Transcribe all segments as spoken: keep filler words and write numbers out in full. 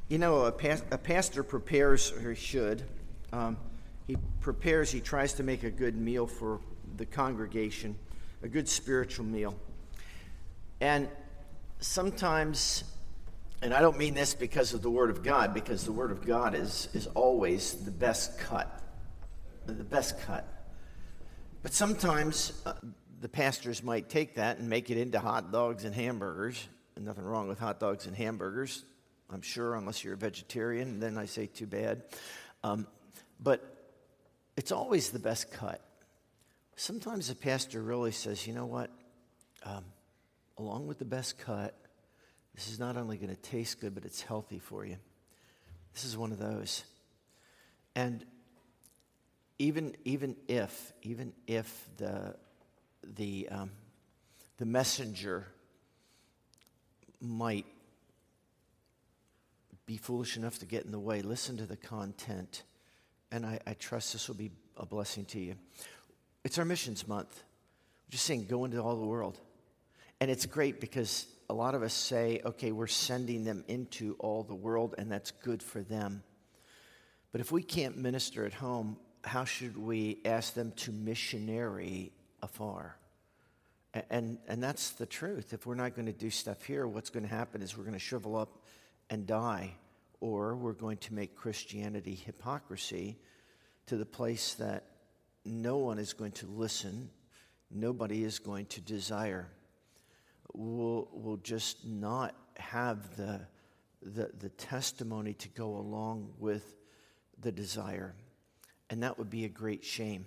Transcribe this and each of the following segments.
You know, a, pas- a pastor prepares, or he should, um, he prepares, he tries to make a good meal for the congregation, a good spiritual meal. And sometimes, and I don't mean this because of the Word of God, because the Word of God is, is always the best cut, the best cut. But sometimes uh, the pastors might take that and make it into hot dogs and hamburgers. And nothing wrong with hot dogs and hamburgers, I'm sure, unless you're a vegetarian, then I say too bad. Um, but it's always the best cut. Sometimes the pastor really says, you know what, um, along with the best cut, this is not only going to taste good, but it's healthy for you. This is one of those. And even even if, even if the the um, the messenger might be foolish enough to get in the way, listen to the content, and I, I trust this will be a blessing to you. It's our missions month. We're just saying, go into all the world. And it's great because a lot of us say, okay, we're sending them into all the world, and that's good for them. But if we can't minister at home, how should we ask them to missionary afar? And, and, and that's the truth. If we're not going to do stuff here, what's going to happen is we're going to shrivel up and die, or we're going to make Christianity hypocrisy to the place that no one is going to listen, nobody is going to desire. We'll, we'll just not have the, the, the testimony to go along with the desire. And that would be a great shame.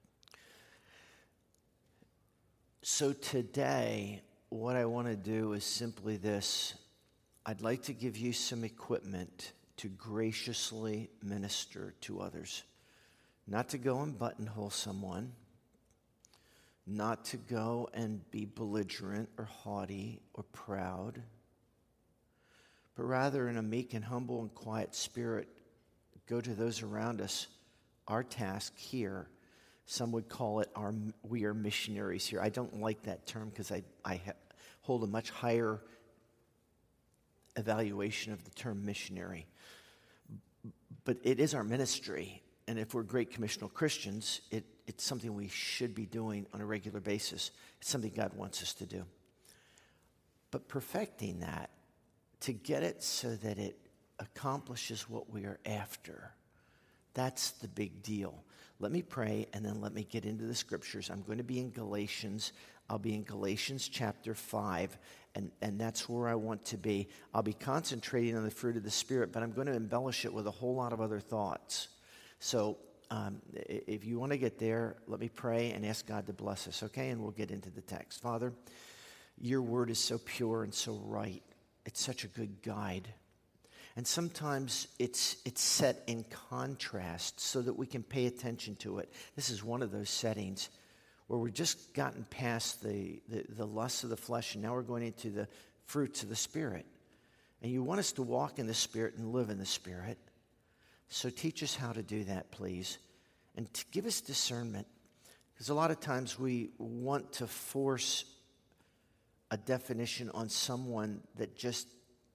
So today, what I want to do is simply this. I'd like to give you some equipment to graciously minister to others. Not to go and buttonhole someone. Not to go and be belligerent or haughty or proud. But rather in a meek and humble and quiet spirit, go to those around us. Our task here, some would call it our we are missionaries here. I don't like that term because I, I ha- hold a much higher evaluation of the term missionary. But it is our ministry, and if we're great commissional Christians, it, it's something we should be doing on a regular basis. It's something God wants us to do. But perfecting that, to get it so that it accomplishes what we are after, that's the big deal. Let me pray, and then let me get into the scriptures. I'm going to be in Galatians. I'll be in Galatians chapter five, and, and that's where I want to be. I'll be concentrating on the fruit of the Spirit, but I'm going to embellish it with a whole lot of other thoughts. So um, if you want to get there, let me pray and ask God to bless us, okay? And we'll get into the text. Father, your word is so pure and so right. It's such a good guide. And sometimes it's it's set in contrast so that we can pay attention to it. This is one of those settings where we've just gotten past the, the, the lusts of the flesh, and now we're going into the fruits of the Spirit. And you want us to walk in the Spirit and live in the Spirit. So teach us how to do that, please. And to give us discernment. Because a lot of times we want to force a definition on someone that just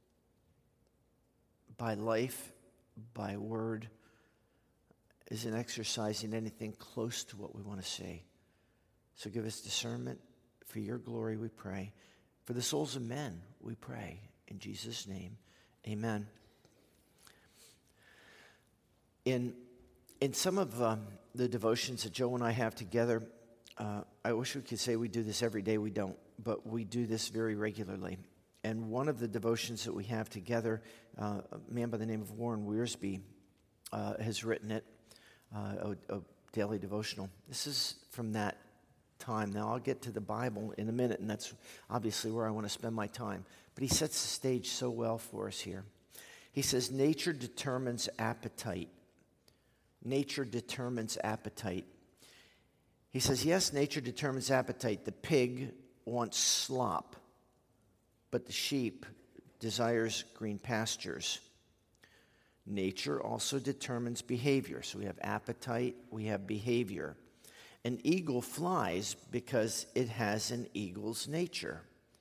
by life, by word, isn't exercising anything close to what we want to see. So give us discernment. For your glory, we pray. For the souls of men, we pray. In Jesus' name, amen. In, in some of um, the devotions that Joe and I have together, uh, I wish we could say we do this every day. We don't, but we do this very regularly. And one of the devotions that we have together, uh, a man by the name of Warren Wiersbe uh, has written it, uh, a, a daily devotional. This is from that time. Now, I'll get to the Bible in a minute, and that's obviously where I want to spend my time. But he sets the stage so well for us here. He says, nature determines appetite. Nature determines appetite. He says, yes, nature determines appetite. The pig wants slop, but the sheep desires green pastures. Nature also determines behavior. So we have appetite, we have behavior. An eagle flies because it has an eagle's nature.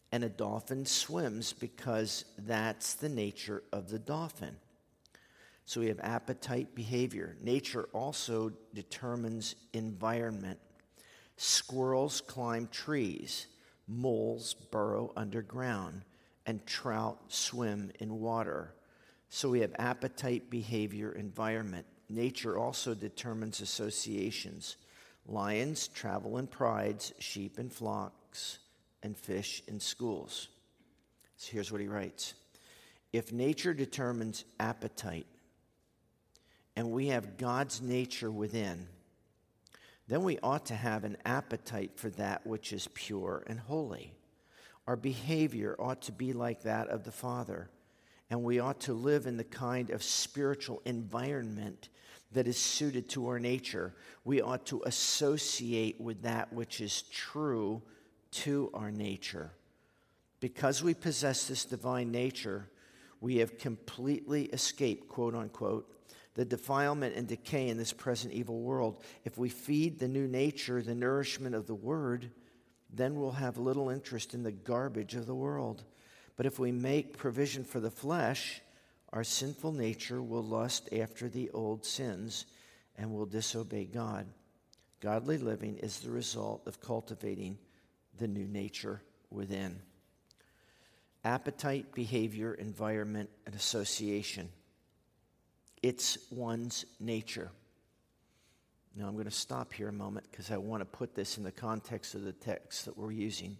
And a dolphin swims because that's the nature of the dolphin. So we have appetite behavior. Nature also determines environment. Squirrels climb trees, moles burrow underground, and trout swim in water. So we have appetite behavior, environment. Nature also determines associations. Lions travel in prides, sheep in flocks, and fish in schools. So here's what he writes. If nature determines appetite, and we have God's nature within, then we ought to have an appetite for that which is pure and holy. Our behavior ought to be like that of the Father, and we ought to live in the kind of spiritual environment that is suited to our nature. We ought to associate with that which is true to our nature. Because we possess this divine nature, we have completely escaped, quote unquote, the defilement and decay in this present evil world. If we feed the new nature the nourishment of the Word, then we'll have little interest in the garbage of the world. But if we make provision for the flesh, our sinful nature will lust after the old sins and will disobey God. Godly living is the result of cultivating the new nature within. Appetite, behavior, environment, and association. It's one's nature. Now I'm going to stop here a moment because I want to put this in the context of the text that we're using.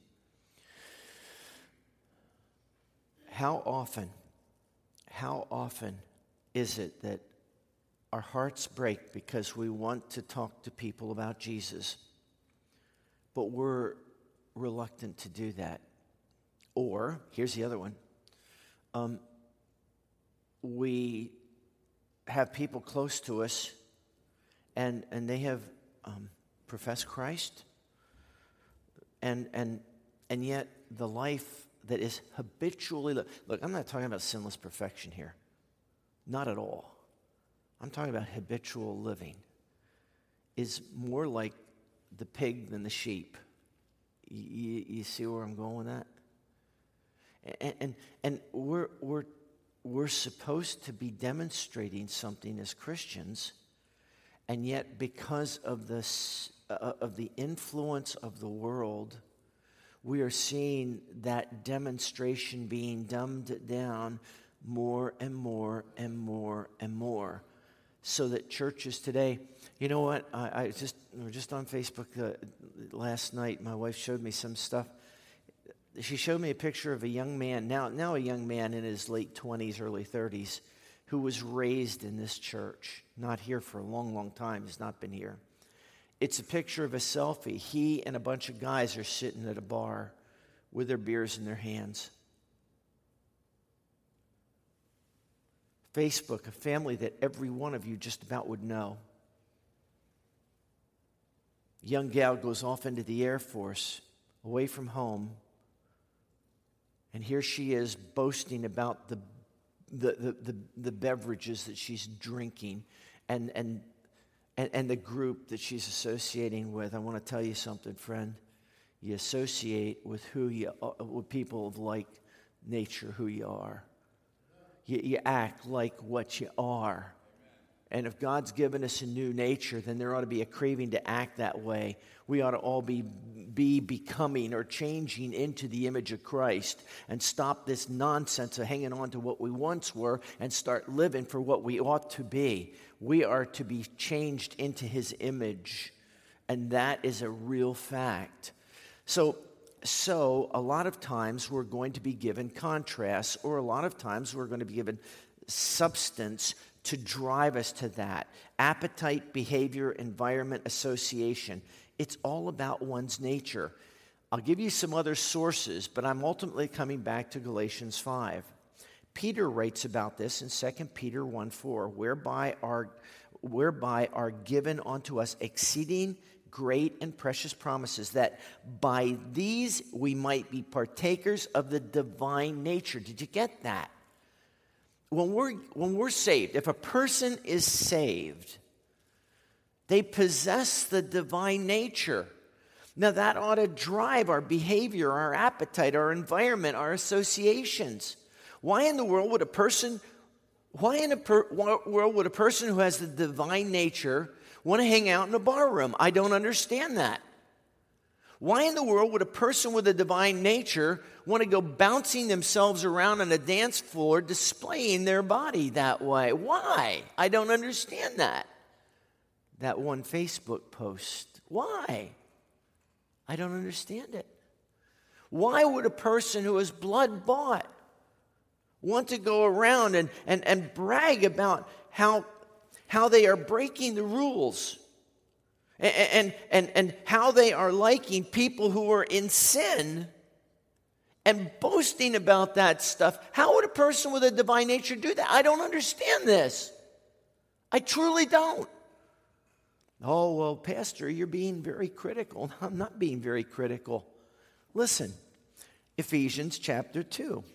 How often, how often is it that our hearts break because we want to talk to people about Jesus, but we're reluctant to do that? Or, here's the other one, um, we have people close to us and and they have um, professed Christ, and and and yet the life that is habitually li- look, I'm not talking about sinless perfection here, not at all. I'm talking about habitual living is more like the pig than the sheep. You, you see where I'm going with that? And and, and we're we're we're supposed to be demonstrating something as Christians. And yet, because of the, uh, of the influence of the world, we are seeing that demonstration being dumbed down more and more and more and more. So that churches today, you know what? I, I just we were just on Facebook uh, last night. My wife showed me some stuff. She showed me a picture of a young man, now, now a young man in his late twenties, early thirties, who was raised in this church. Not here for a long, long time. He's not been here. It's a picture of a selfie. He and a bunch of guys are sitting at a bar with their beers in their hands. Facebook, a family that every one of you just about would know. Young gal goes off into the Air Force, away from home, and here she is boasting about the The, the, the, the beverages that she's drinking and, and, and, and the group that she's associating with. I want to tell you something, friend. You associate with who you are, with people of like nature, who you are. You, you act like what you are. And if God's given us a new nature, then there ought to be a craving to act that way. We ought to all be, be becoming or changing into the image of Christ and stop this nonsense of hanging on to what we once were and start living for what we ought to be. We are to be changed into His image, and that is a real fact. So, so a lot of times we're going to be given contrasts, or a lot of times we're going to be given substance to drive us to that. Appetite, behavior, environment, association. It's all about one's nature. I'll give you some other sources, but I'm ultimately coming back to Galatians five. Peter writes about this in Second Peter one four, whereby are, whereby are given unto us exceeding great and precious promises, that by these we might be partakers of the divine nature. Did you get that? When we're, when we're saved, if a person is saved, they possess the divine nature. Now that ought to drive our behavior, our appetite, our environment, our associations. Why in the world would a person, why in a per, world would a person who has the divine nature want to hang out in a bar room? I don't understand that. Why in the world would a person with a divine nature want to go bouncing themselves around on a dance floor, displaying their body that way? Why? I don't understand that. That one Facebook post. Why? I don't understand it. Why would a person who is blood bought want to go around and, and, and brag about how, how they are breaking the rules and, and, and, and how they are liking people who are in sin and boasting about that stuff? How would a person with a divine nature do that? I don't understand this. I truly don't. Oh, well, Pastor, you're being very critical. I'm not being very critical. Listen, Ephesians chapter two.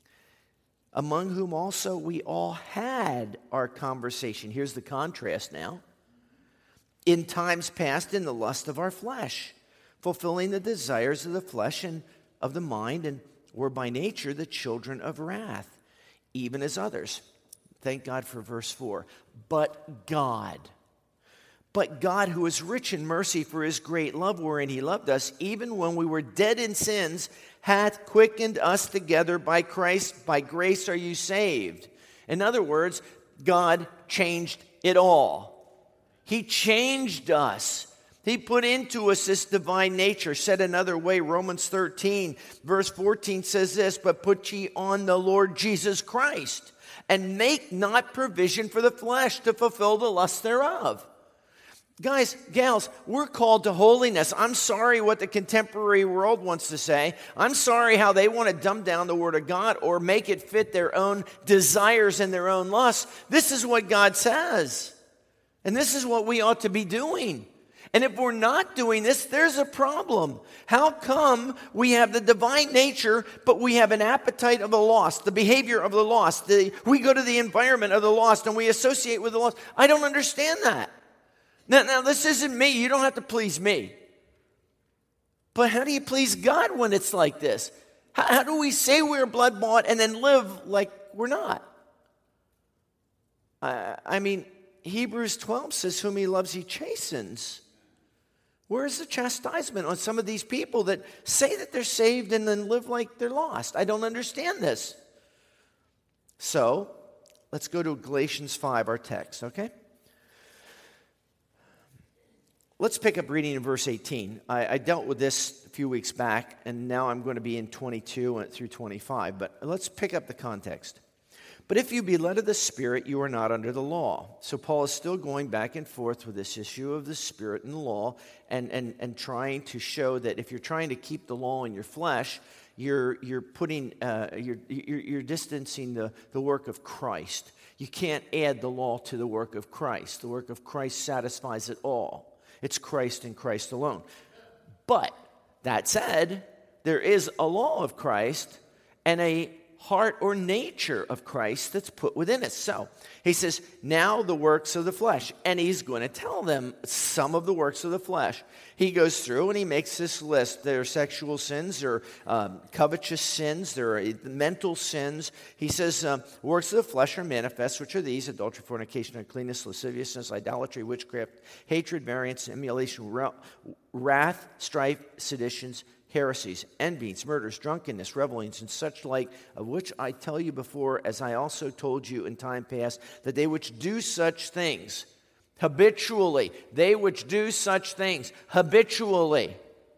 Among whom also we all had our conversation. Here's the contrast now. In times past, in the lust of our flesh, fulfilling the desires of the flesh and of the mind, and were by nature the children of wrath, even as others. Thank God for verse four. But God... But God, who is rich in mercy for his great love wherein he loved us, even when we were dead in sins, hath quickened us together by Christ. By grace are you saved. In other words, God changed it all. He changed us. He put into us this divine nature. Said another way, Romans thirteen, verse fourteen says this, but put ye on the Lord Jesus Christ, and make not provision for the flesh to fulfill the lust thereof. Guys, gals, we're called to holiness. I'm sorry what the contemporary world wants to say. I'm sorry how they want to dumb down the Word of God or make it fit their own desires and their own lusts. This is what God says. And this is what we ought to be doing. And if we're not doing this, there's a problem. How come we have the divine nature, but we have an appetite of the lost, the behavior of the lost? The, we go to the environment of the lost and we associate with the lost. I don't understand that. Now, now, this isn't me. You don't have to please me. But how do you please God when it's like this? How, how do we say we're blood-bought and then live like we're not? Uh, I mean, Hebrews twelve says, whom he loves, he chastens. Where's the chastisement on some of these people that say that they're saved and then live like they're lost? I don't understand this. So, let's go to Galatians five, our text, okay? Let's pick up reading in verse eighteen. I, I dealt with this a few weeks back, and now I'm going to be in twenty-two through twenty-five. But let's pick up the context. But if you be led of the Spirit, you are not under the law. So Paul is still going back and forth with this issue of the Spirit and the law, and, and, and trying to show that if you're trying to keep the law in your flesh, you're you're putting uh, you're, you're you're distancing the, the work of Christ. You can't add the law to the work of Christ. The work of Christ satisfies it all. It's Christ and Christ alone. But that said, there is a law of Christ and a heart or nature of Christ that's put within us. So he says, now the works of the flesh. And he's going to tell them some of the works of the flesh. He goes through and he makes this list. There are sexual sins, there are um, covetous sins, there are mental sins. He says, um, works of the flesh are manifest, which are these: adultery, fornication, uncleanness, lasciviousness, idolatry, witchcraft, hatred, variance, emulation, wrath, strife, seditions, heresies, envies, murders, drunkenness, revelings, and such like, of which I tell you before, as I also told you in time past, that they which do such things habitually, they which do such things habitually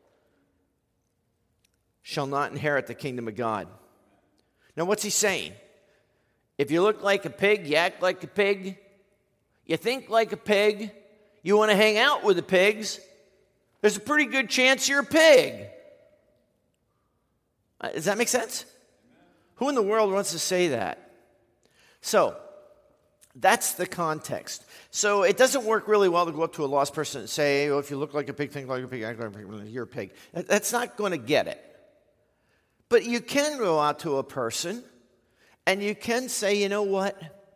shall not inherit the kingdom of God. Now, what's he saying? If you look like a pig, you act like a pig, you think like a pig, you want to hang out with the pigs, there's a pretty good chance you're a pig. Does that make sense? Who in the world wants to say that? So, that's the context. So, it doesn't work really well to go up to a lost person and say, oh, if you look like a pig, think like a pig, act like a pig, you're a pig. That's not going to get it. But you can go out to a person and you can say, you know what?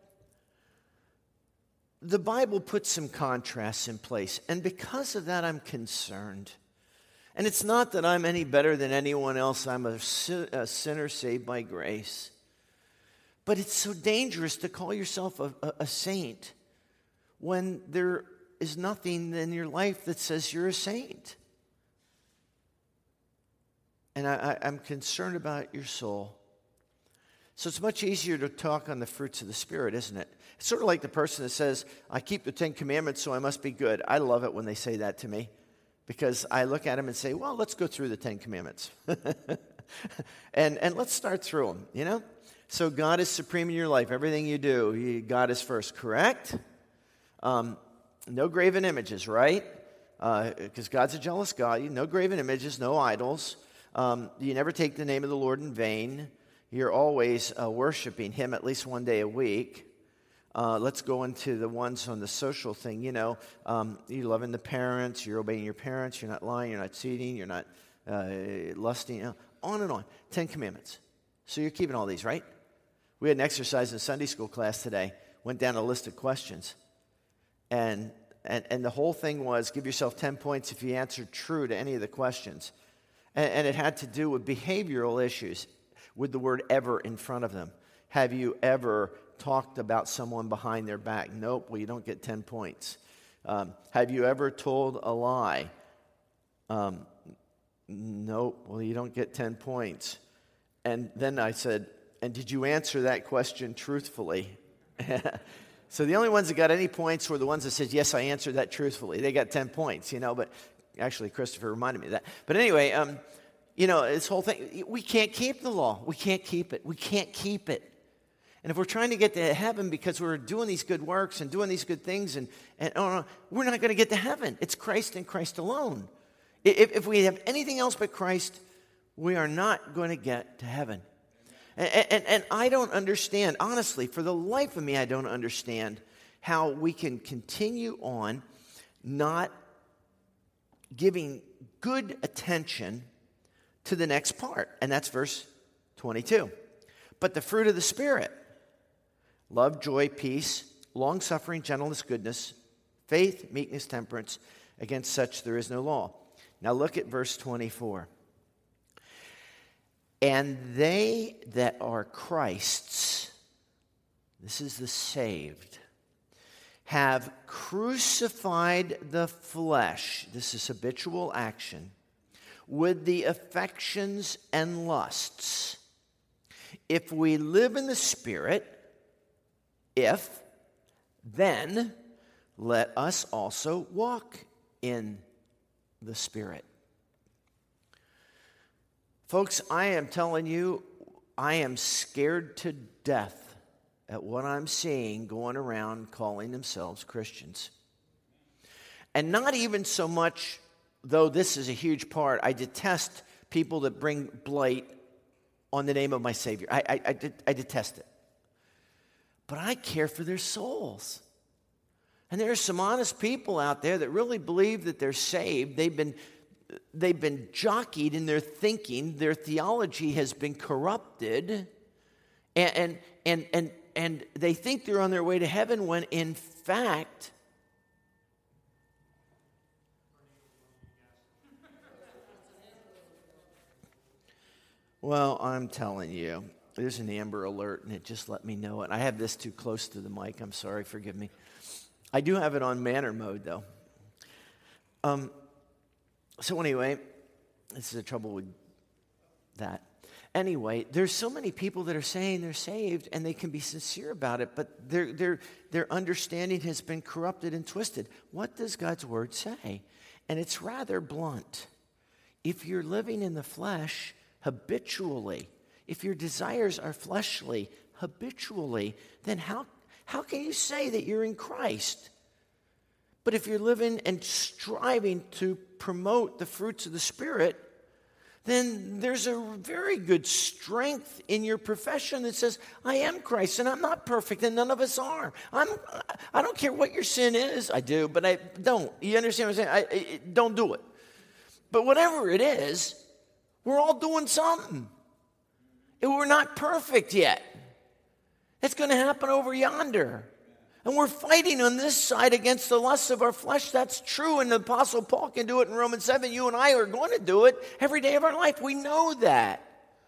The Bible puts some contrasts in place, and because of that, I'm concerned. And it's not that I'm any better than anyone else. I'm a, sin- a sinner saved by grace. But it's so dangerous to call yourself a, a, a saint when there is nothing in your life that says you're a saint. And I, I, I'm concerned about your soul. So it's much easier to talk on the fruits of the Spirit, isn't it? It's sort of like the person that says, I keep the Ten Commandments, so I must be good. I love it when they say that to me, because I look at them and say, well, let's go through the Ten Commandments. and, and let's start through them, you know? So God is supreme in your life. Everything you do, you, God is first, correct? Um, no graven images, right? Because uh, God's a jealous God. No graven images, no idols. Um, you never take the name of the Lord in vain. You're always uh, worshiping Him at least one day a week. Uh, let's go into the ones on the social thing. You know, um, you're loving the parents, you're obeying your parents, you're not lying, you're not cheating, you're not uh, lusting, you know, on and on. Ten Commandments. So you're keeping all these, right? We had an exercise in Sunday school class today. Went down a list of questions. And, and, and the whole thing was give yourself ten points if you answered true to any of the questions. And, and it had to do with behavioral issues with the word ever in front of them. Have you ever talked about someone behind their back? Nope. Well, you don't get ten points. Um, have you ever told a lie? Um, nope. Well, you don't get ten points. And then I said, and did you answer that question truthfully? So the only ones that got any points were the ones that said, yes, I answered that truthfully. They got ten points, you know, but actually Christopher reminded me of that. But anyway, um, you know, this whole thing, we can't keep the law. We can't keep it. We can't keep it. And if we're trying to get to heaven because we're doing these good works and doing these good things, and, and oh, no, we're not going to get to heaven. It's Christ and Christ alone. If, if we have anything else but Christ, we are not going to get to heaven. And, and, and I don't understand, honestly, for the life of me, I don't understand how we can continue on not giving good attention to the next part. And that's verse twenty-two. But the fruit of the Spirit, love, joy, peace, long-suffering, gentleness, goodness, faith, meekness, temperance. Against such there is no law. Now look at verse twenty-four. And they that are Christ's, this is the saved, have crucified the flesh, this is habitual action, with the affections and lusts. If we live in the Spirit, if, then let us also walk in the Spirit. Folks, I am telling you, I am scared to death at what I'm seeing going around calling themselves Christians. And not even so much, though this is a huge part, I detest people that bring blight on the name of my Savior. I, I, I, I detest it. But I care for their souls. And there are some honest people out there that really believe that they're saved. They've been They've been jockeyed in their thinking. Their theology has been corrupted. And, and, and, and, and they think they're on their way to heaven when, in fact, well, I'm telling you, there's an Amber Alert, and it just let me know it. I have this too close to the mic. I'm sorry. Forgive me. I do have it on manner mode, though. Um. So anyway, this is the trouble with that. Anyway, there's so many people that are saying they're saved and they can be sincere about it, but their their their understanding has been corrupted and twisted. What does God's word say? And it's rather blunt. If you're living in the flesh habitually, if your desires are fleshly habitually, then how how can you say that you're in Christ? But if you're living and striving to promote the fruits of the Spirit, then there's a very good strength in your profession that says, I am Christ, and I'm not perfect, and none of us are. I'm, I don't care what your sin is. I do, but I don't. You understand what I'm saying? I, I, don't do it. But whatever it is, we're all doing something. And we're not perfect yet. It's going to happen over yonder. And we're fighting on this side against the lusts of our flesh. That's true. And the Apostle Paul can do it in Romans seven. You and I are going to do it every day of our life. We know that.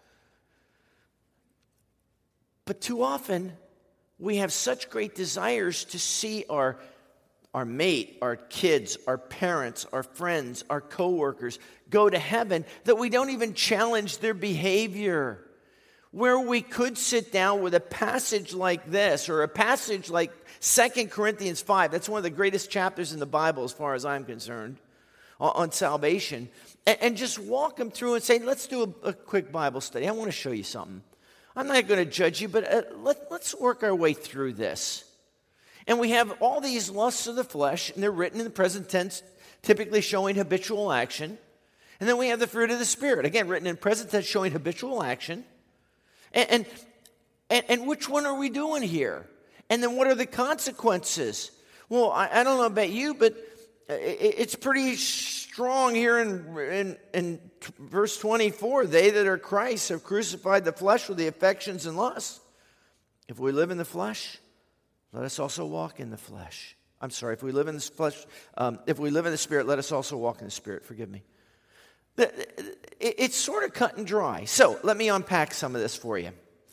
But too often, we have such great desires to see our, our mate, our kids, our parents, our friends, our coworkers go to heaven that we don't even challenge their behavior. Where we could sit down with a passage like this or a passage like Second Corinthians five, that's one of the greatest chapters in the Bible as far as I'm concerned, on, on salvation, and, and just walk them through and say, let's do a, a quick Bible study. I want to show you something. I'm not going to judge you, but uh, let, let's work our way through this. And we have all these lusts of the flesh, and they're written in the present tense, typically showing habitual action. And then we have the fruit of the Spirit, again, written in present tense, showing habitual action. And, and, and, and which one are we doing here? And then what are the consequences? Well, I, I don't know about you, but it, it's pretty strong here in, in, in verse twenty-four. They that are Christ have crucified the flesh with the affections and lusts. If we live in the flesh, let us also walk in the flesh. I'm sorry, if we live in the flesh, um, if we live in the Spirit, let us also walk in the Spirit. Forgive me. It's sort of cut and dry. So let me unpack some of this for you.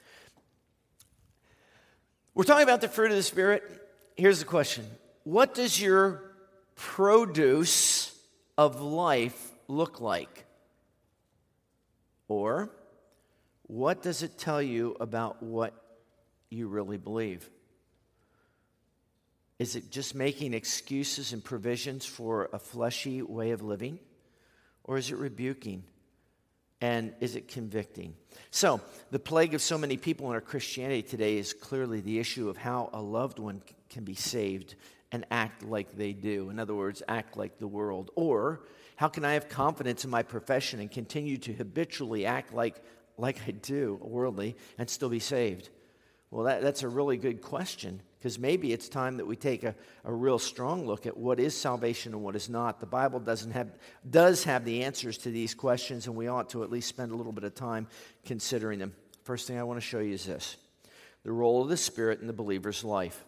We're talking about the fruit of the Spirit. Here's the question. What does your produce of life look like? Or what does it tell you about what you really believe? Is it just making excuses and provisions for a fleshy way of living? Or is it rebuking? And is it convicting? So, the plague of so many people in our Christianity today is clearly the issue of how a loved one can be saved and act like they do. In other words, act like the world. Or, how can I have confidence in my profession and continue to habitually act like, like I do, worldly, and still be saved? Well, that, that's a really good question, because maybe it's time that we take a, a real strong look at what is salvation and what is not. The Bible doesn't have does have the answers to these questions, and we ought to at least spend a little bit of time considering them. First thing I want to show you is this: the role of the Spirit in the believer's life.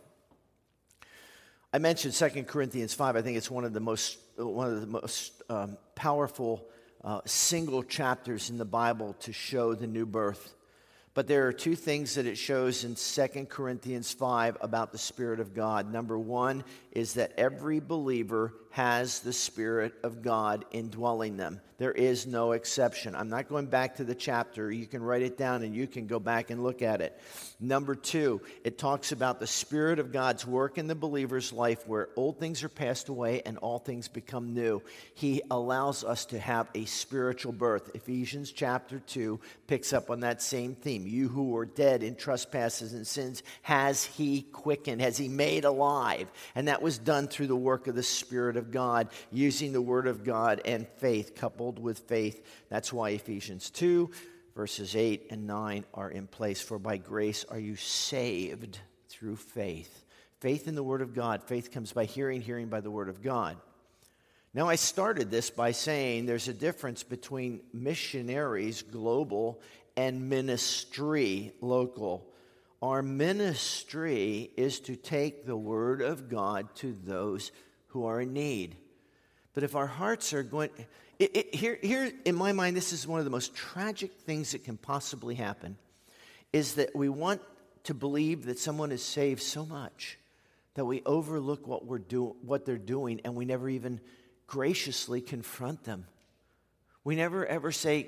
I mentioned Second Corinthians five. I think it's one of the most one of the most um, powerful uh, single chapters in the Bible to show the new birth. But there are two things that it shows in Second Corinthians five about the Spirit of God. Number one is that every believer has the Spirit of God indwelling them. There is no exception. I'm not going back to the chapter. You can write it down and you can go back and look at it. Number two, it talks about the Spirit of God's work in the believer's life where old things are passed away and all things become new. He allows us to have a spiritual birth. Ephesians chapter two picks up on that same theme. You who were dead in trespasses and sins has He quickened, has He made alive. And that was done through the work of the Spirit of God, using the Word of God and faith, coupled with faith. That's why Ephesians two, verses eight and nine are in place. For by grace are you saved through faith. Faith in the Word of God. Faith comes by hearing, hearing by the Word of God. Now, I started this by saying there's a difference between missionaries, global, and ministry, local. Our ministry is to take the Word of God to those who are in need. But if our hearts are going... It, it, here, here, in my mind, this is one of the most tragic things that can possibly happen, is that we want to believe that someone is saved so much that we overlook what we're do, what they're doing, and we never even graciously confront them. We never ever say,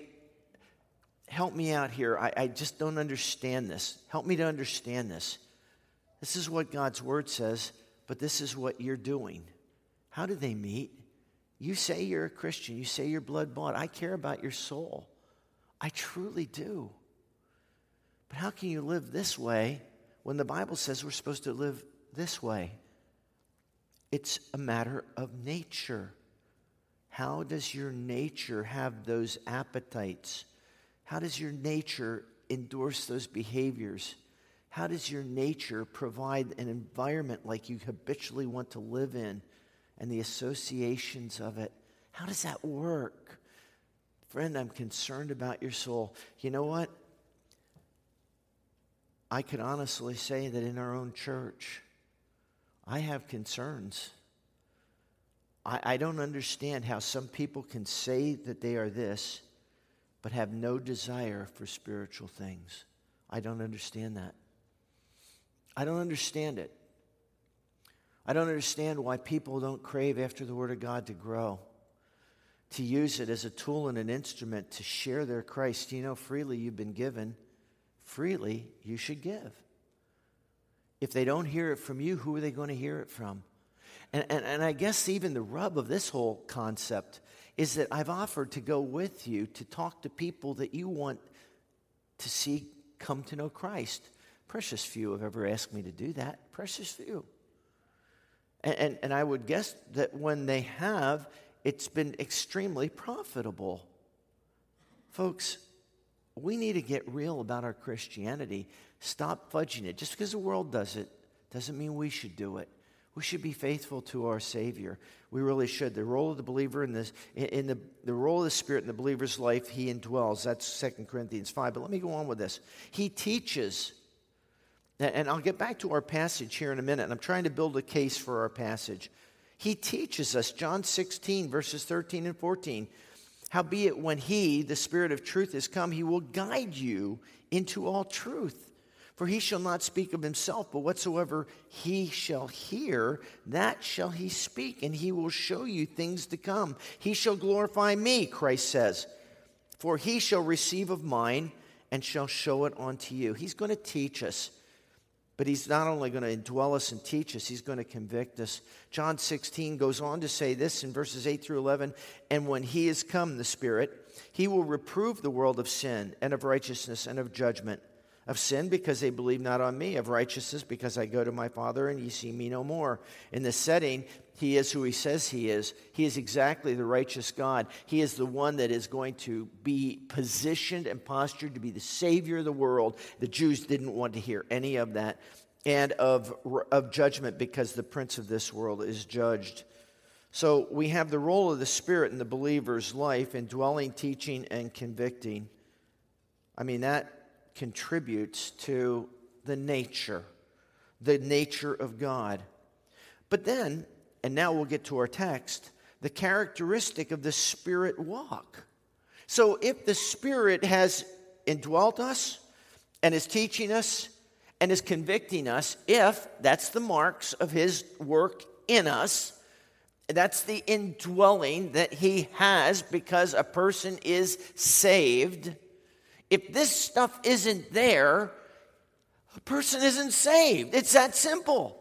help me out here. I, I just don't understand this. Help me to understand this. This is what God's Word says, but this is what you're doing. How do they meet? You say you're a Christian. You say you're blood bought. I care about your soul. I truly do. But how can you live this way when the Bible says we're supposed to live this way? It's a matter of nature. How does your nature have those appetites? How does your nature endorse those behaviors? How does your nature provide an environment like you habitually want to live in and the associations of it? How does that work? Friend, I'm concerned about your soul. You know what? I could honestly say that in our own church, I have concerns. I, I don't understand how some people can say that they are this, but have no desire for spiritual things. I don't understand that. I don't understand it. I don't understand why people don't crave after the Word of God to grow, to use it as a tool and an instrument to share their Christ. You know, freely you've been given, freely you should give. If they don't hear it from you, who are they going to hear it from? And, and, and I guess even the rub of this whole concept is that I've offered to go with you to talk to people that you want to see come to know Christ. Precious few have ever asked me to do that. Precious few. And, and, and I would guess that when they have, it's been extremely profitable. Folks, we need to get real about our Christianity. Stop fudging it. Just because the world does it doesn't mean we should do it. We should be faithful to our Savior. We really should. The role of the believer in this, in the, the role of the Spirit in the believer's life, he indwells. That's Second Corinthians five. But let me go on with this. He teaches. And I'll get back to our passage here in a minute. And I'm trying to build a case for our passage. He teaches us, John sixteen, verses thirteen and fourteen. Howbeit, when he, the Spirit of truth, is come, he will guide you into all truth. For he shall not speak of himself, but whatsoever he shall hear, that shall he speak, and he will show you things to come. He shall glorify me, Christ says, for he shall receive of mine and shall show it unto you. He's going to teach us, but he's not only going to indwell us and teach us, he's going to convict us. John sixteen goes on to say this in verses eight through eleven, and when he is come, the Spirit, he will reprove the world of sin and of righteousness and of judgment. Of sin, because they believe not on me. Of righteousness, because I go to my Father, and ye see me no more. In this setting, he is who he says he is. He is exactly the righteous God. He is the one that is going to be positioned and postured to be the Savior of the world. The Jews didn't want to hear any of that. And of, of judgment, because the prince of this world is judged. So we have the role of the Spirit in the believer's life, indwelling, teaching, and convicting. I mean, that contributes to the nature, the nature of God. But then, and now we'll get to our text, the characteristic of the Spirit walk. So if the Spirit has indwelt us and is teaching us and is convicting us, if that's the marks of his work in us, that's the indwelling that he has because a person is saved. If this stuff isn't there, a person isn't saved. It's that simple.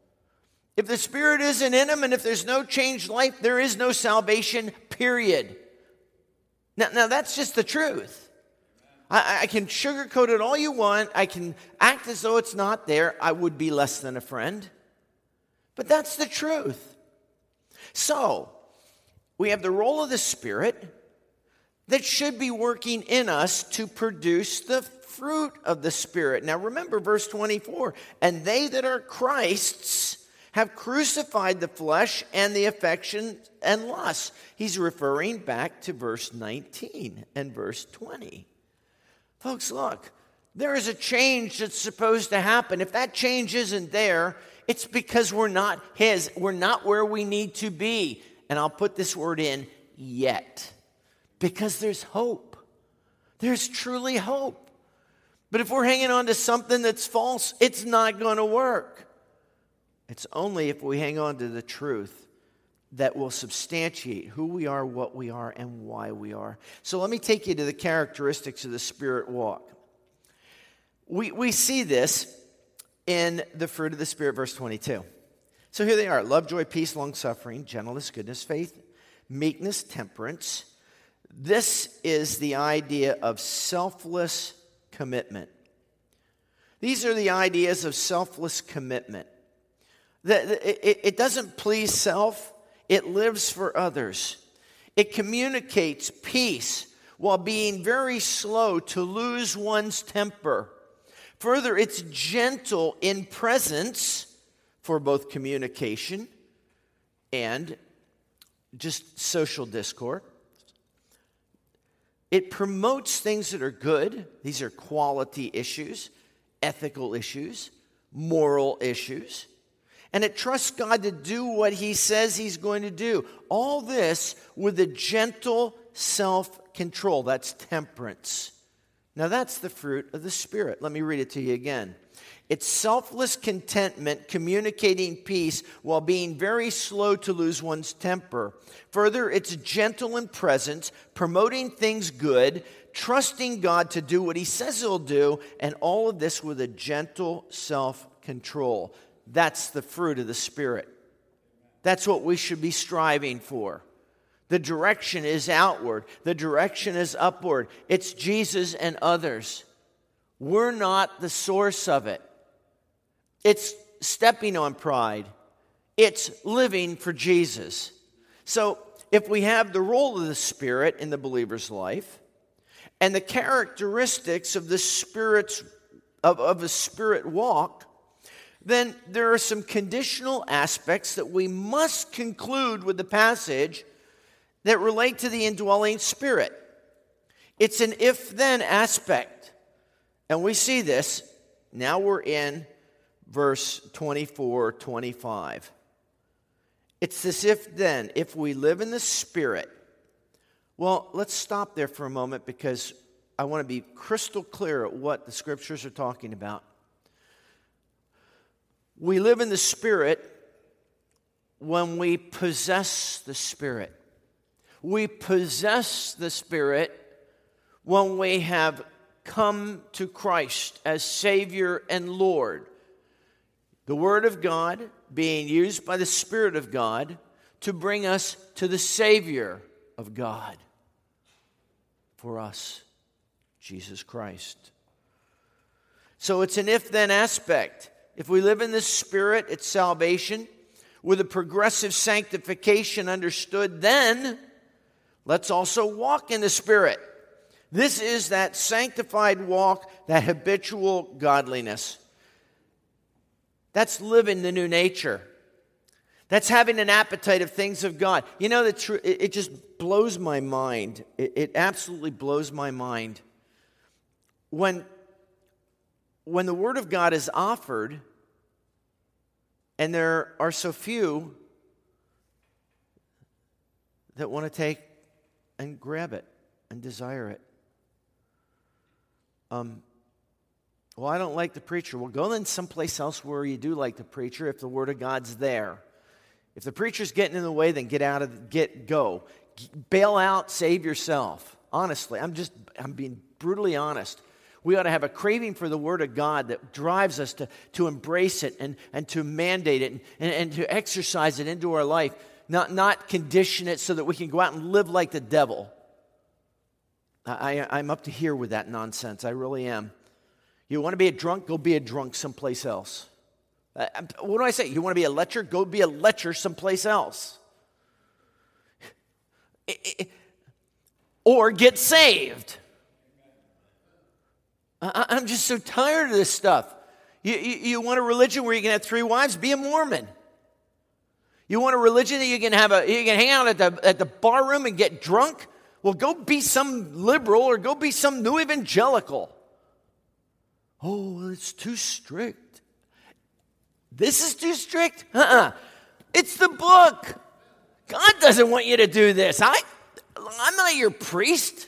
If the Spirit isn't in them and if there's no changed life, there is no salvation, period. Now, now that's just the truth. I, I can sugarcoat it all you want. I can act as though it's not there. I would be less than a friend. But that's the truth. So, we have the role of the Spirit that should be working in us to produce the fruit of the Spirit. Now remember verse twenty-four. And they that are Christ's have crucified the flesh and the affection and lusts. He's referring back to verse nineteen and verse twenty. Folks, look, there is a change that's supposed to happen. If that change isn't there, it's because we're not his. We're not where we need to be. And I'll put this word in, yet. Because there's hope. There's truly hope. But if we're hanging on to something that's false, it's not going to work. It's only if we hang on to the truth that will substantiate who we are, what we are, and why we are. So let me take you to the characteristics of the Spirit walk. We, we see this in the fruit of the Spirit, verse twenty-two. So here they are. Love, joy, peace, long-suffering, gentleness, goodness, faith, meekness, temperance. This is the idea of selfless commitment. These are the ideas of selfless commitment. It doesn't please self. It lives for others. It communicates peace while being very slow to lose one's temper. Further, it's gentle in presence for both communication and just social discord. It promotes things that are good. These are quality issues, ethical issues, moral issues. And it trusts God to do what he says he's going to do. All this with a gentle self-control. That's temperance. Now that's the fruit of the Spirit. Let me read it to you again. It's selfless contentment, communicating peace while being very slow to lose one's temper. Further, it's gentle in presence, promoting things good, trusting God to do what he says he'll do, and all of this with a gentle self-control. That's the fruit of the Spirit. That's what we should be striving for. The direction is outward. The direction is upward. It's Jesus and others. We're not the source of it. It's stepping on pride. It's living for Jesus. So if we have the role of the Spirit in the believer's life and the characteristics of the Spirit's of, of a Spirit walk, then there are some conditional aspects that we must conclude with the passage that relate to the indwelling Spirit. It's an if-then aspect. And we see this. Now we're in verse twenty-four, twenty-five. It's this if-then. If we live in the Spirit. Well, let's stop there for a moment because I want to be crystal clear at what the Scriptures are talking about. We live in the Spirit when we possess the Spirit. We possess the Spirit when we have come to Christ as Savior and Lord. The Word of God being used by the Spirit of God to bring us to the Savior of God for us, Jesus Christ. So it's an if-then aspect. If we live in the Spirit, it's salvation. With a progressive sanctification understood, then let's also walk in the Spirit. This is that sanctified walk, that habitual godliness. That's living the new nature. That's having an appetite of things of God. You know, the tr- it, it just blows my mind. It, it absolutely blows my mind. When, when the Word of God is offered, and there are so few that want to take and grab it and desire it. Um, well, I don't like the preacher. Well, go then someplace else where you do like the preacher if the Word of God's there. If the preacher's getting in the way, then get out of the, get go. Bail out, save yourself. Honestly, I'm just I'm being brutally honest. We ought to have a craving for the Word of God that drives us to, to embrace it and, and to mandate it and, and, and to exercise it into our life, not, not condition it so that we can go out and live like the devil. I, I'm up to here with that nonsense. I really am. You want to be a drunk? Go be a drunk someplace else. Uh, what do I say? You want to be a lecher? Go be a lecher someplace else. Or get saved. I, I'm just so tired of this stuff. You, you, you want a religion where you can have three wives? Be a Mormon. You want a religion that you can have a you can hang out at the at the bar room and get drunk? Well, go be some liberal or go be some new evangelical. Oh, well, it's too strict. This is too strict? Uh-uh. It's the book. God doesn't want you to do this. I, I'm not your priest.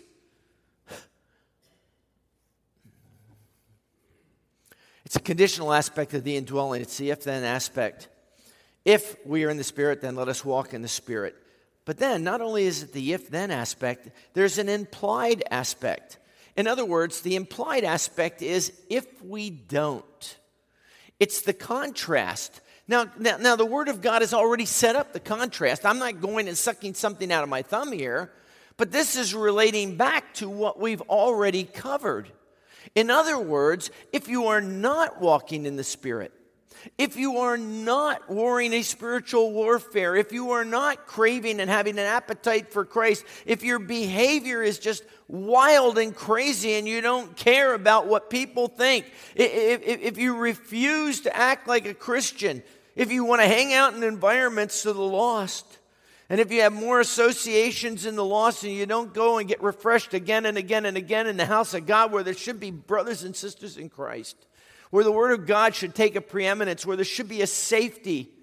It's a conditional aspect of the indwelling. It's the if-then aspect. If we are in the Spirit, then let us walk in the Spirit. But then, not only is it the if-then aspect, there's an implied aspect. In other words, the implied aspect is if we don't. It's the contrast. Now, now, now, the Word of God has already set up the contrast. I'm not going and sucking something out of my thumb here, but this is relating back to what we've already covered. In other words, if you are not walking in the Spirit, if you are not warring a spiritual warfare, if you are not craving and having an appetite for Christ, if your behavior is just wild and crazy and you don't care about what people think, if, if, if you refuse to act like a Christian, if you want to hang out in environments of the lost, and if you have more associations in the lost and you don't go and get refreshed again and again and again in the house of God where there should be brothers and sisters in Christ, where the Word of God should take a preeminence, where there should be a safety,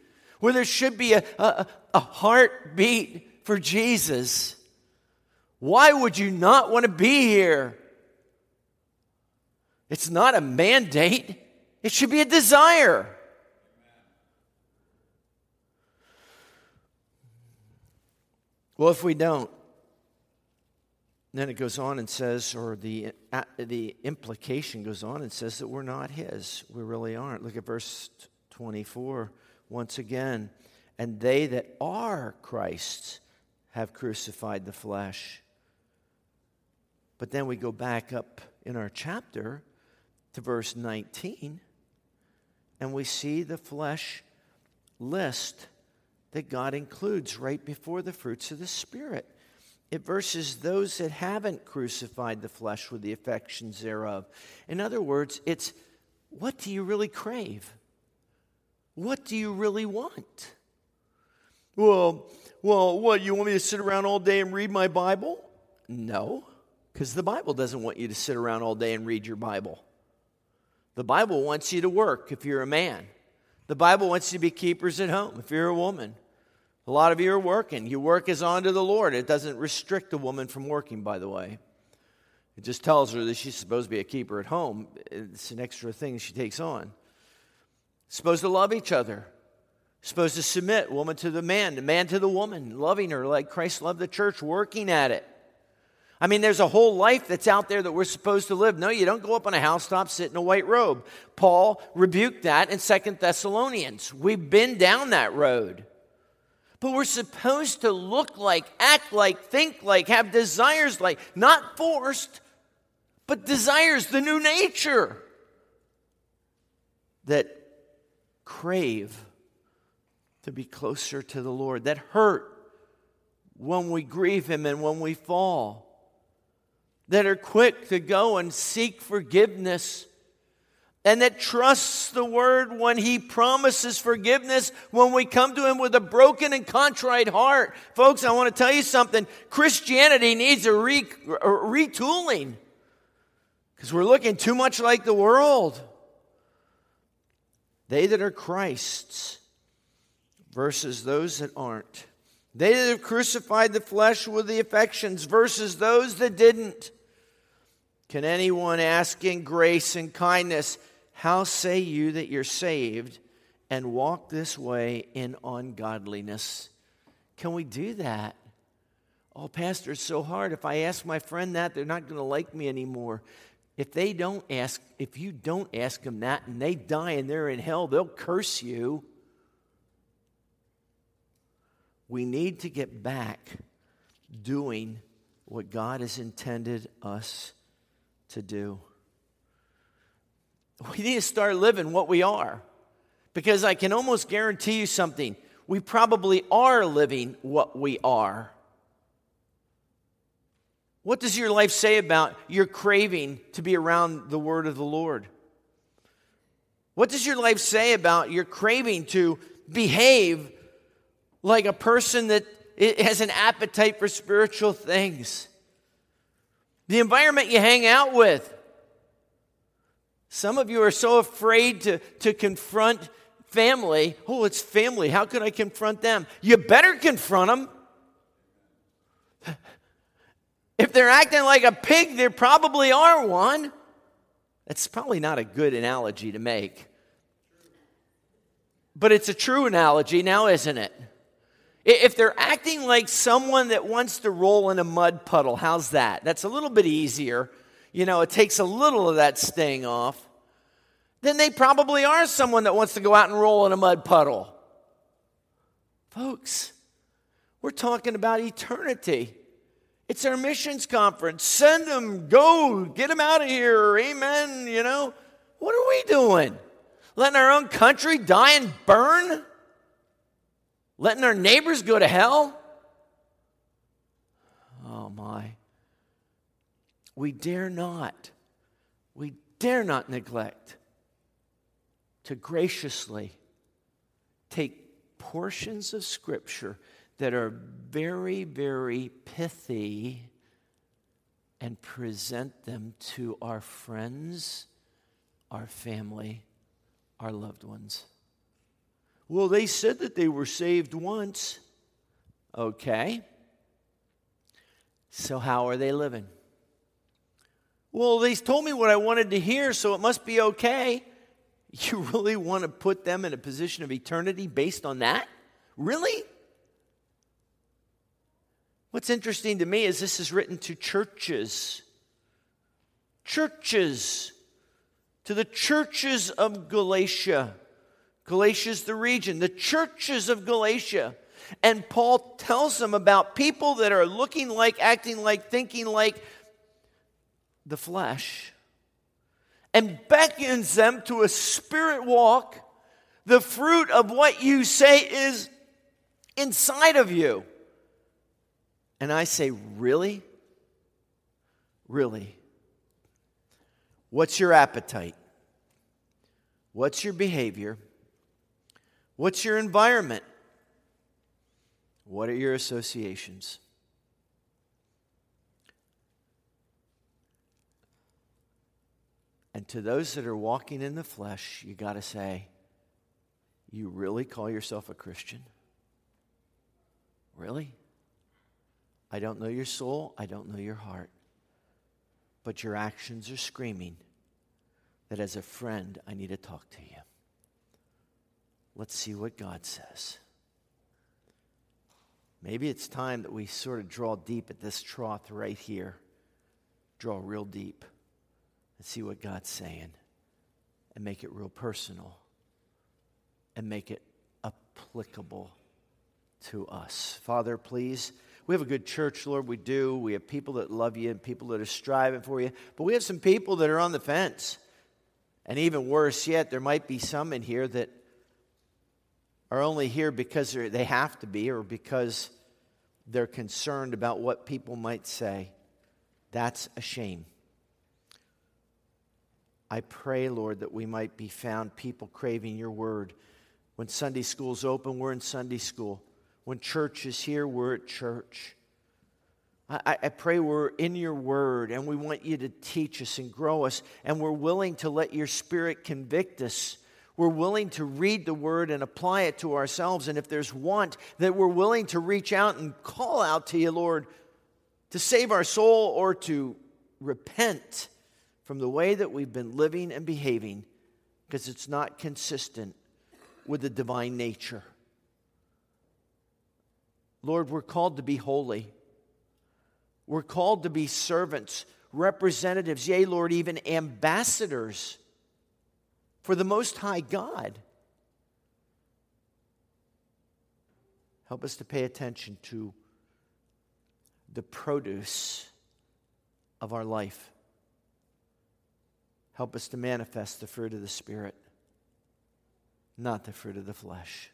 where there should be a, a, a heartbeat for Jesus. Why would you not want to be here? It's not a mandate. It should be a desire. Well, if we don't, then it goes on and says, or the, uh, the implication goes on and says that we're not his. We really aren't. Look at verse twenty-four once again. And they that are Christ's have crucified the flesh. But then we go back up in our chapter to verse nineteen, and we see the flesh list that God includes right before the fruits of the Spirit. It verses those that haven't crucified the flesh with the affections thereof. In other words, it's what do you really crave? What do you really want? Well, well, what, you want me to sit around all day and read my Bible? No, because the Bible doesn't want you to sit around all day and read your Bible. The Bible wants you to work if you're a man. The Bible wants you to be keepers at home if you're a woman. A lot of you are working. You work as unto the Lord. It doesn't restrict a woman from working, by the way. It just tells her that she's supposed to be a keeper at home. It's an extra thing she takes on. Supposed to love each other. Supposed to submit, woman to the man, the man to the woman, loving her like Christ loved the church, working at it. I mean, there's a whole life that's out there that we're supposed to live. No, you don't go up on a housetop, sit in a white robe. Paul rebuked that in Second Thessalonians. We've been down that road. But we're supposed to look like, act like, think like, have desires like, not forced, but desires, the new nature that crave to be closer to the Lord, that hurt when we grieve Him and when we fall, that are quick to go and seek forgiveness, and that trusts the Word when He promises forgiveness when we come to Him with a broken and contrite heart. Folks, I want to tell you something. Christianity needs a, re- a retooling because we're looking too much like the world. They that are Christ's versus those that aren't. They that have crucified the flesh with the affections versus those that didn't. Can anyone ask in grace and kindness, how say you that you're saved and walk this way in ungodliness? Can we do that? Oh, Pastor, it's so hard. If I ask my friend that, they're not going to like me anymore. If they don't ask, if you don't ask them that and they die and they're in hell, they'll curse you. We need to get back doing what God has intended us to do. We need to start living what we are. Because I can almost guarantee you something. We probably are living what we are. What does your life say about your craving to be around the Word of the Lord? What does your life say about your craving to behave like a person that has an appetite for spiritual things? The environment you hang out with. Some of you are so afraid to, to confront family. Oh, it's family. How can I confront them? You better confront them. If they're acting like a pig, they probably are one. That's probably not a good analogy to make. But it's a true analogy now, isn't it? If they're acting like someone that wants to roll in a mud puddle, how's that? That's a little bit easier. You know, it takes a little of that sting off. Then they probably are someone that wants to go out and roll in a mud puddle. Folks, we're talking about eternity. It's our missions conference. Send them, go, get them out of here. Amen, you know. What are we doing? Letting our own country die and burn? Letting our neighbors go to hell? Oh, my. We dare not, we dare not neglect to graciously take portions of Scripture that are very, very pithy and present them to our friends, our family, our loved ones. Well, they said that they were saved once. Okay. So how are they living? Well, they told me what I wanted to hear, so it must be okay. You really want to put them in a position of eternity based on that? Really? What's interesting to me is this is written to churches. Churches. To the churches of Galatia. Galatia's the region. The churches of Galatia. And Paul tells them about people that are looking like, acting like, thinking like the flesh, and beckons them to a spirit walk, the fruit of what you say is inside of you. And I say, really? Really? What's your appetite? What's your behavior? What's your environment? What are your associations? And to those that are walking in the flesh, you got to say, you really call yourself a Christian? Really? I don't know your soul. I don't know your heart. But your actions are screaming that as a friend, I need to talk to you. Let's see what God says. Maybe it's time that we sort of draw deep at this trough right here. Draw real deep. And see what God's saying, and make it real personal, and make it applicable to us. Father, please, we have a good church, Lord, we do. We have people that love you and people that are striving for you, but we have some people that are on the fence. And even worse yet, there might be some in here that are only here because they have to be, or because they're concerned about what people might say. That's a shame. I pray, Lord, that we might be found people craving your word. When Sunday school's open, we're in Sunday school. When church is here, we're at church. I, I pray we're in your word, and we want you to teach us and grow us, and we're willing to let your Spirit convict us. We're willing to read the word and apply it to ourselves, and if there's want, that we're willing to reach out and call out to you, Lord, to save our soul or to repent from the way that we've been living and behaving, because it's not consistent with the divine nature. Lord, we're called to be holy. We're called to be servants, representatives, yea, Lord, even ambassadors for the Most High God. Help us to pay attention to the produce of our life. Help us to manifest the fruit of the Spirit, not the fruit of the flesh.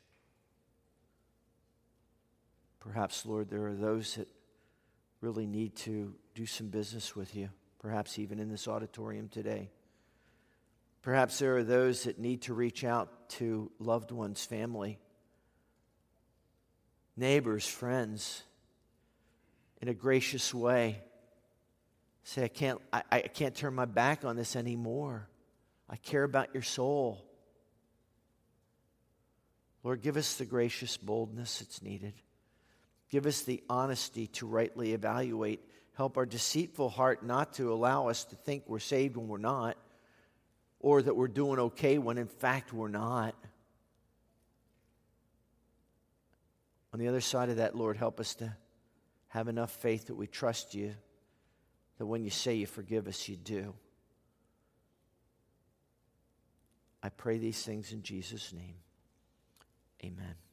Perhaps, Lord, there are those that really need to do some business with you, perhaps even in this auditorium today. Perhaps there are those that need to reach out to loved ones, family, neighbors, friends, in a gracious way. Say, I can't, I, I can't turn my back on this anymore. I care about your soul. Lord, give us the gracious boldness that's needed. Give us the honesty to rightly evaluate. Help our deceitful heart not to allow us to think we're saved when we're not, or that we're doing okay when in fact we're not. On the other side of that, Lord, help us to have enough faith that we trust you, that when you say you forgive us, you do. I pray these things in Jesus' name. Amen.